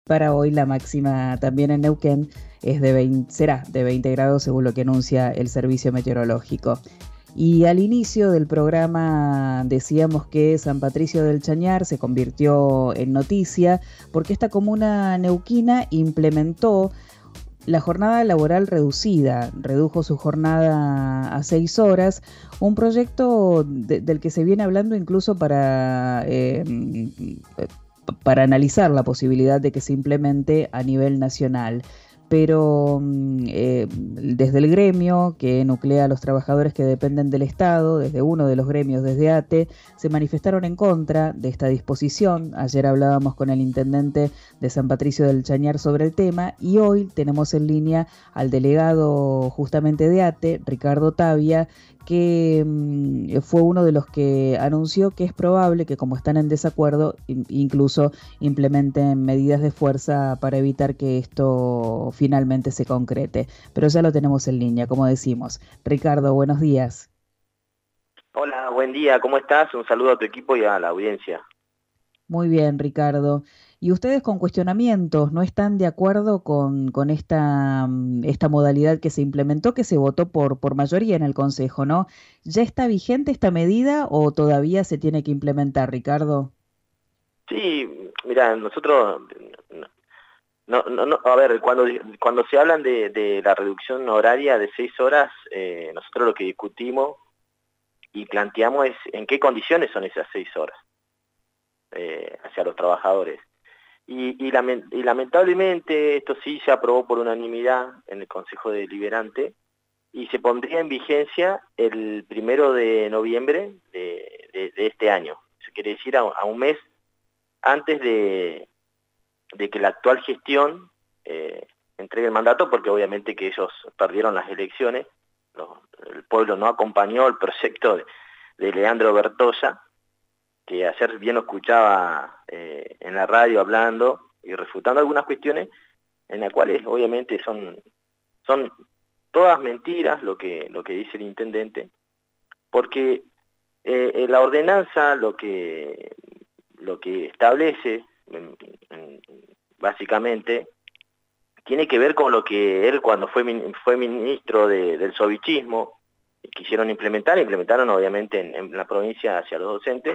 Para hoy la máxima también en Neuquén es de 20, será de 20 grados según lo que anuncia el servicio meteorológico. Y al inicio del programa decíamos que San Patricio del Chañar se convirtió en noticia porque esta comuna neuquina implementó la jornada laboral reducida, redujo su jornada a 6 horas, un proyecto del que se viene hablando incluso para analizar la posibilidad de que se implemente a nivel nacional. Pero desde el gremio que nuclea a los trabajadores que dependen del Estado, desde uno de los gremios, desde ATE, se manifestaron en contra de esta disposición. Ayer hablábamos con el intendente de San Patricio del Chañar sobre el tema y hoy tenemos en línea al delegado justamente de ATE, Ricardo Tavia, que fue uno de los que anunció que es probable que, como están en desacuerdo, incluso implementen medidas de fuerza para evitar que esto finalmente se concrete. Pero ya lo tenemos en línea, como decimos. Ricardo, buenos días. Hola, buen día, ¿cómo estás? Un saludo a tu equipo y a la audiencia. Muy bien, Ricardo. ¿Y ustedes con cuestionamientos no están de acuerdo con esta modalidad que se implementó, que se votó por mayoría en el Consejo, ¿no? ¿Ya está vigente esta medida o todavía se tiene que implementar, Ricardo? Sí, mira, nosotros, a ver, cuando se hablan de la reducción horaria de 6 horas, nosotros lo que discutimos y planteamos es en qué condiciones son esas 6 horas hacia los trabajadores. Y lamentablemente esto sí se aprobó por unanimidad en el Consejo Deliberante y se pondría en vigencia el 1 de noviembre de este año. Eso quiere decir a un mes antes de que la actual gestión entregue el mandato, porque obviamente que ellos perdieron las elecciones, el pueblo no acompañó el proyecto de Leandro Bertolla, que ayer bien lo escuchaba en la radio hablando y refutando algunas cuestiones en las cuales obviamente son todas mentiras lo que dice el intendente, porque la ordenanza lo que establece básicamente tiene que ver con lo que él cuando fue ministro del sovichismo quisieron implementaron obviamente en la provincia hacia los docentes,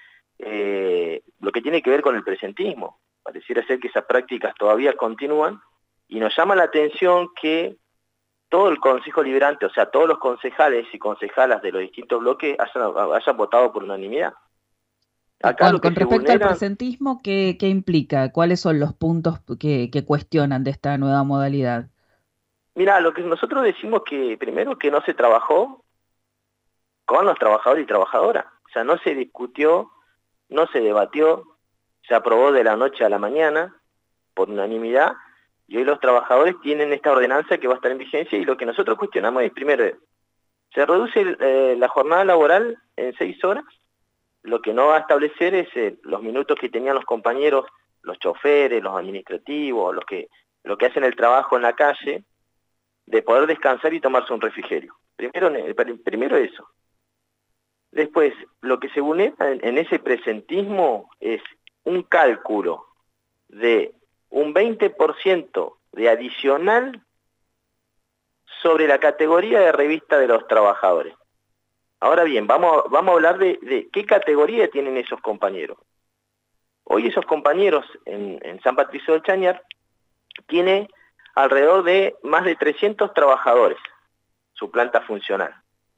lo que tiene que ver con el presentismo. Pareciera ser que esas prácticas todavía continúan y nos llama la atención que todo el Consejo Liberante, o sea, todos los concejales y concejalas de los distintos bloques hayan votado por unanimidad. Acá lo que Con se respecto al vulnera, presentismo, ¿qué implica? ¿Cuáles son los puntos que cuestionan de esta nueva modalidad? mira, lo que nosotros decimos que primero que no se trabajó con los trabajadores y trabajadoras, o sea, no se discutió, no se debatió, se aprobó de la noche a la mañana por unanimidad y hoy los trabajadores tienen esta ordenanza que va a estar en vigencia y lo que nosotros cuestionamos es primero, se reduce la jornada laboral en 6 horas. Lo que no va a establecer es los minutos que tenían los compañeros, los choferes, los administrativos, los que hacen el trabajo en la calle, de poder descansar y tomarse un refrigerio. Primero eso. Después, lo que se vulnera en ese presentismo es un cálculo de un 20% de adicional sobre la categoría de revista de los trabajadores. Ahora bien, vamos a hablar de qué categoría tienen esos compañeros. Hoy esos compañeros en San Patricio del Chañar tiene alrededor de más de 300 trabajadores, su planta funcional.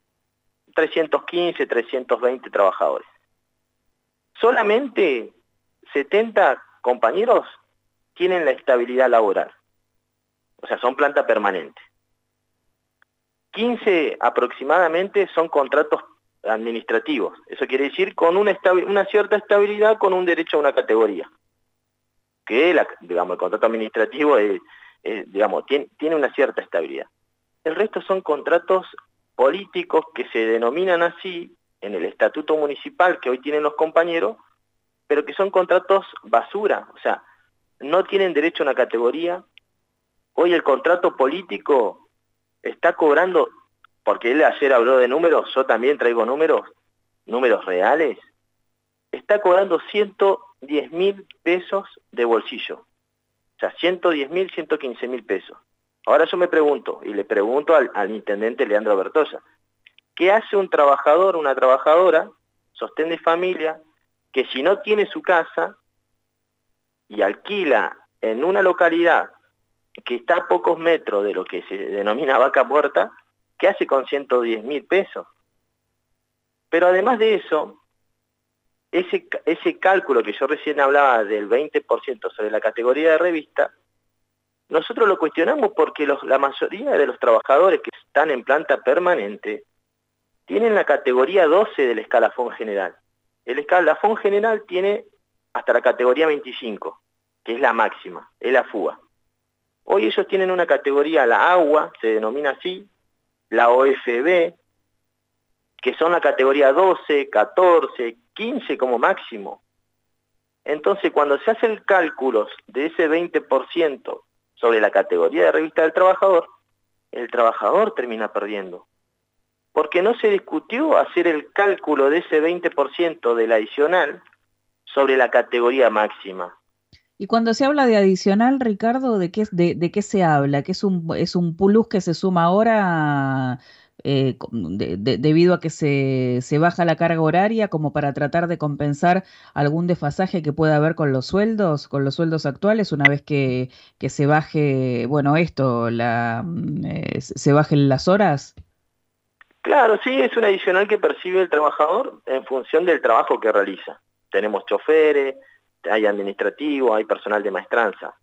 315, 320 trabajadores. Solamente 70 compañeros tienen la estabilidad laboral, o sea, son planta permanente. 15 aproximadamente son contratos administrativos, eso quiere decir con una cierta estabilidad, con un derecho a una categoría, que digamos, el contrato administrativo digamos, tiene una cierta estabilidad. El resto son contratos políticos que se denominan así en el estatuto municipal que hoy tienen los compañeros, pero que son contratos basura, o sea, no tienen derecho a una categoría. Hoy el contrato político está cobrando, porque él ayer habló de números, yo también traigo números reales, está cobrando 110.000 pesos de bolsillo. sea, 110.000, 115.000 pesos. Ahora yo me pregunto, y le pregunto al intendente Leandro Bertosa, ¿qué hace un trabajador, una trabajadora, sostén de familia, que si no tiene su casa y alquila en una localidad que está a pocos metros de lo que se denomina vaca muerta, qué hace con 110.000 pesos? Pero además de eso, ese cálculo que yo recién hablaba del 20% sobre la categoría de revista, nosotros lo cuestionamos porque la mayoría de los trabajadores que están en planta permanente tienen la categoría 12 del escalafón general. El escalafón general tiene hasta la categoría 25, que es la máxima, es la FUA. Hoy ellos tienen una categoría, la AGUA, se denomina así, la OFB, que son la categoría 12, 14, 15 como máximo. Entonces, cuando se hacen cálculos de ese 20% sobre la categoría de revista del trabajador, el trabajador termina perdiendo. Porque no se discutió hacer el cálculo de ese 20% del adicional sobre la categoría máxima. Y cuando se habla de adicional, Ricardo, ¿de qué se habla? ¿Que es un plus que se suma ahora debido a que se baja la carga horaria como para tratar de compensar algún desfasaje que pueda haber con los sueldos actuales, una vez que se baje, bueno, se bajen las horas? Claro, sí, es un adicional que percibe el trabajador en función del trabajo que realiza. Tenemos choferes, hay administrativo, hay personal de maestranza.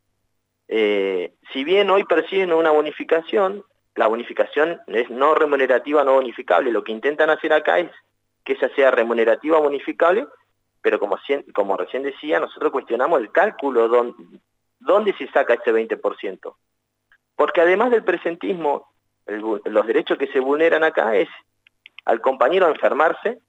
Si bien hoy perciben una bonificación, la bonificación es no remunerativa, no bonificable. Lo que intentan hacer acá es que esa sea remunerativa, bonificable, pero como recién decía, nosotros cuestionamos el cálculo dónde se saca ese 20%. Porque además del presentismo, los derechos que se vulneran acá es al compañero a enfermarse,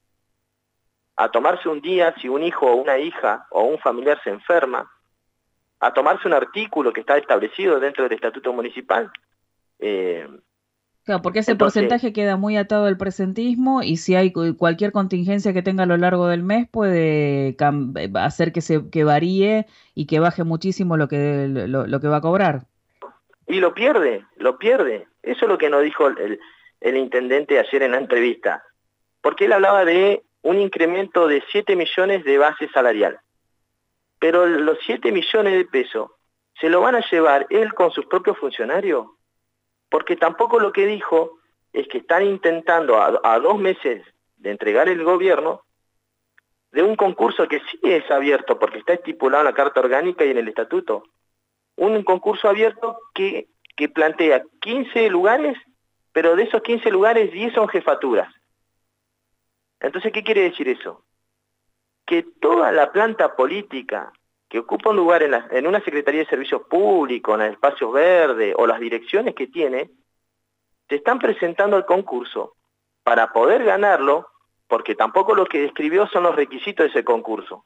a tomarse un día si un hijo o una hija o un familiar se enferma, a tomarse un artículo que está establecido dentro del estatuto municipal. Claro, porque ese Entonces, porcentaje queda muy atado al presentismo y si hay cualquier contingencia que tenga a lo largo del mes puede hacer que varíe y que baje muchísimo lo que va a cobrar. y lo pierde, lo pierde. Eso es lo que nos dijo el intendente ayer en la entrevista. Porque él hablaba de un incremento de 7 millones de base salarial. Pero los 7 millones de pesos, ¿se lo van a llevar él con sus propios funcionarios? Porque tampoco lo que dijo es que están intentando a 2 meses de entregar el gobierno de un concurso que sí es abierto porque está estipulado en la Carta Orgánica y en el Estatuto. Un concurso abierto que plantea 15 lugares, pero de esos 15 lugares 10 son jefaturas. Entonces, ¿qué quiere decir eso? Que toda la planta política que ocupa un lugar en una Secretaría de Servicios Públicos, en el Espacio Verde o las direcciones que tiene, se están presentando al concurso para poder ganarlo, porque tampoco lo que describió son los requisitos de ese concurso.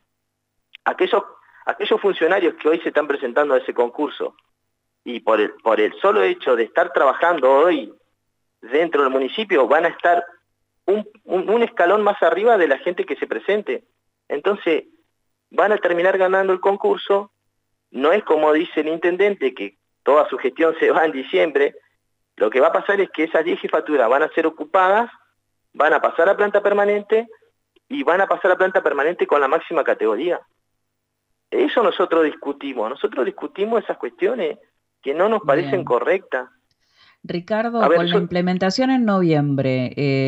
Aquellos funcionarios que hoy se están presentando a ese concurso y por el solo hecho de estar trabajando hoy dentro del municipio van a estar un escalón más arriba de la gente que se presente. Entonces, van a terminar ganando el concurso. No es como dice el intendente, que toda su gestión se va en diciembre. Lo que va a pasar es que esas 10 jefaturas van a ser ocupadas, van a pasar a planta permanente y van a pasar a planta permanente con la máxima categoría. Eso nosotros discutimos esas cuestiones que no nos parecen Bien. correctas. A Ricardo, ver, con la implementación en noviembre,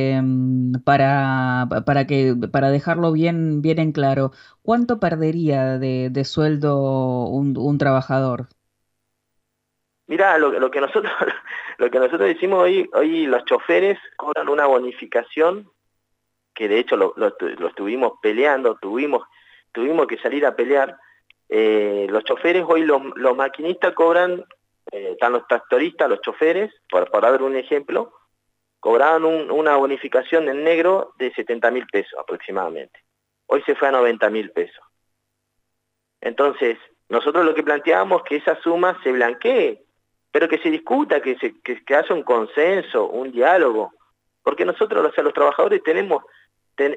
para dejarlo bien en claro, ¿cuánto perdería de sueldo un trabajador? mirá, lo que nosotros lo que nosotros decimos hoy los choferes cobran una bonificación que de hecho lo estuvimos peleando, tuvimos que salir a pelear. Los choferes hoy, los maquinistas cobran, están los tractoristas, los choferes, por dar un ejemplo, cobraban una bonificación en negro de 70.000 pesos aproximadamente. Hoy se fue a 90.000 pesos. Entonces, nosotros lo que planteamos es que esa suma se blanquee, pero que se discuta, que haya un consenso, un diálogo, porque nosotros, o sea, los trabajadores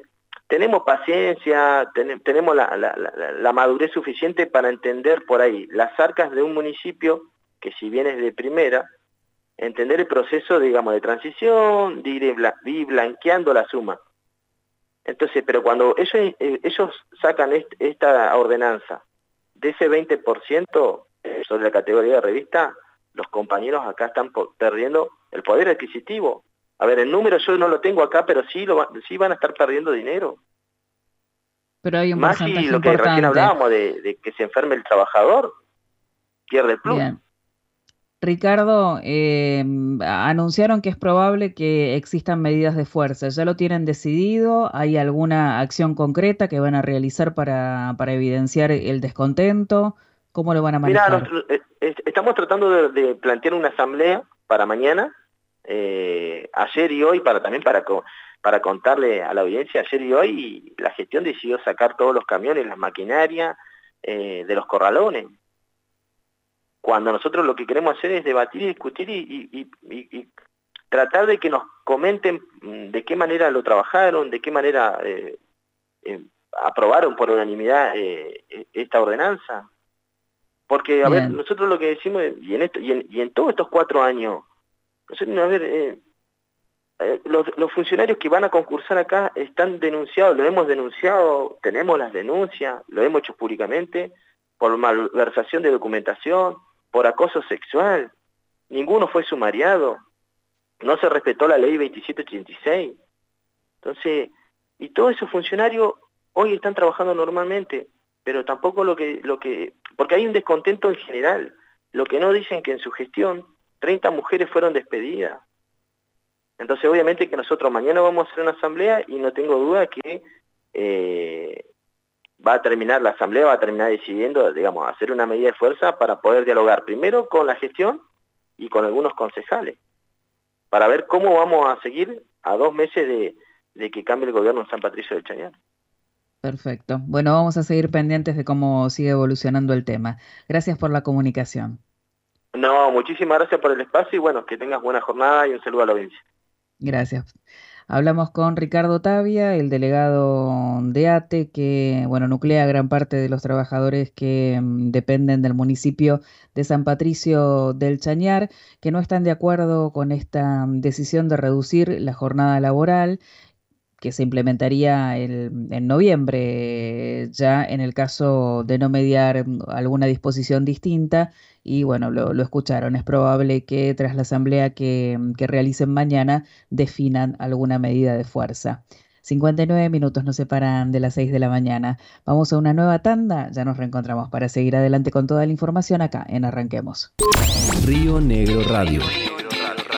tenemos paciencia, tenemos la madurez suficiente para entender por ahí las arcas de un municipio que si bien es de primera, entender el proceso, digamos, de transición, de ir blanqueando la suma. Entonces, pero cuando ellos sacan esta ordenanza de ese 20% sobre la categoría de revista, los compañeros acá están perdiendo el poder adquisitivo. A ver, el número yo no lo tengo acá, pero sí van a estar perdiendo dinero. Pero hay un Más si porcentaje lo que recién importante. hablábamos de que se enferme el trabajador, pierde el plus. Bien. Ricardo, anunciaron que es probable que existan medidas de fuerza. ¿Ya lo tienen decidido? ¿Hay alguna acción concreta que van a realizar para evidenciar el descontento? ¿Cómo lo van a Mira, manejar? estamos tratando de plantear una asamblea para mañana, ayer y hoy, para contarle a la audiencia, ayer y hoy la gestión decidió sacar todos los camiones, las maquinarias de los corralones. Cuando nosotros lo que queremos hacer es debatir y discutir y tratar de que nos comenten de qué manera lo trabajaron, de qué manera aprobaron por unanimidad esta ordenanza. Porque, a ver, Bien, nosotros lo que decimos, y en todos estos 4 años, nosotros, a ver, los funcionarios que van a concursar acá están denunciados, lo hemos denunciado, tenemos las denuncias, lo hemos hecho públicamente, por malversación de documentación, por acoso sexual, ninguno fue sumariado, no se respetó la ley 2786. Entonces, y todos esos funcionarios hoy están trabajando normalmente, pero tampoco porque hay un descontento en general. Lo que no dicen que en su gestión 30 mujeres fueron despedidas. Entonces, obviamente que nosotros mañana vamos a hacer una asamblea y no tengo duda que la asamblea va a terminar decidiendo, digamos, hacer una medida de fuerza para poder dialogar primero con la gestión y con algunos concejales, para ver cómo vamos a seguir a 2 meses de que cambie el gobierno en San Patricio del Chañar. perfecto. Bueno, vamos a seguir pendientes de cómo sigue evolucionando el tema. Gracias por la comunicación. No, muchísimas gracias por el espacio y bueno, que tengas buena jornada y un saludo a la audiencia. Gracias. Hablamos con Ricardo Tavia, el delegado de ATE, que bueno, nuclea gran parte de los trabajadores que dependen del municipio de San Patricio del Chañar, que no están de acuerdo con esta decisión de reducir la jornada laboral que se implementaría en noviembre, ya en el caso de no mediar alguna disposición distinta. Y bueno, lo escucharon. Es probable que tras la asamblea que realicen mañana definan alguna medida de fuerza. 59 minutos nos separan de las 6 de la mañana. Vamos a una nueva tanda. Ya nos reencontramos para seguir adelante con toda la información acá en Arranquemos. Río Negro Radio.